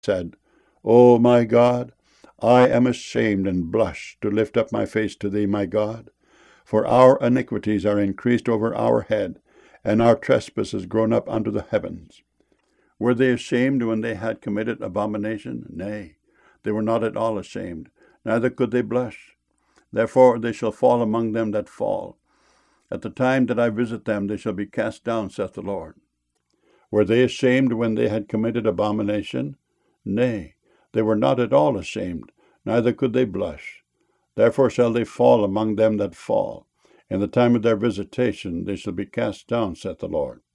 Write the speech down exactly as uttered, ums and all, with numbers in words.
said, O my God, I am ashamed and blush to lift up my face to thee, my God. For our iniquities are increased over our head, and our trespasses grown up unto the heavens. Were they ashamed when they had committed abomination? Nay, they were not at all ashamed, neither could they blush. Therefore they shall fall among them that fall. At the time that I visit them, they shall be cast down, saith the Lord. Were they ashamed when they had committed abomination? Nay, they were not at all ashamed, neither could they blush. Therefore shall they fall among them that fall. In the time of their visitation they shall be cast down, saith the Lord.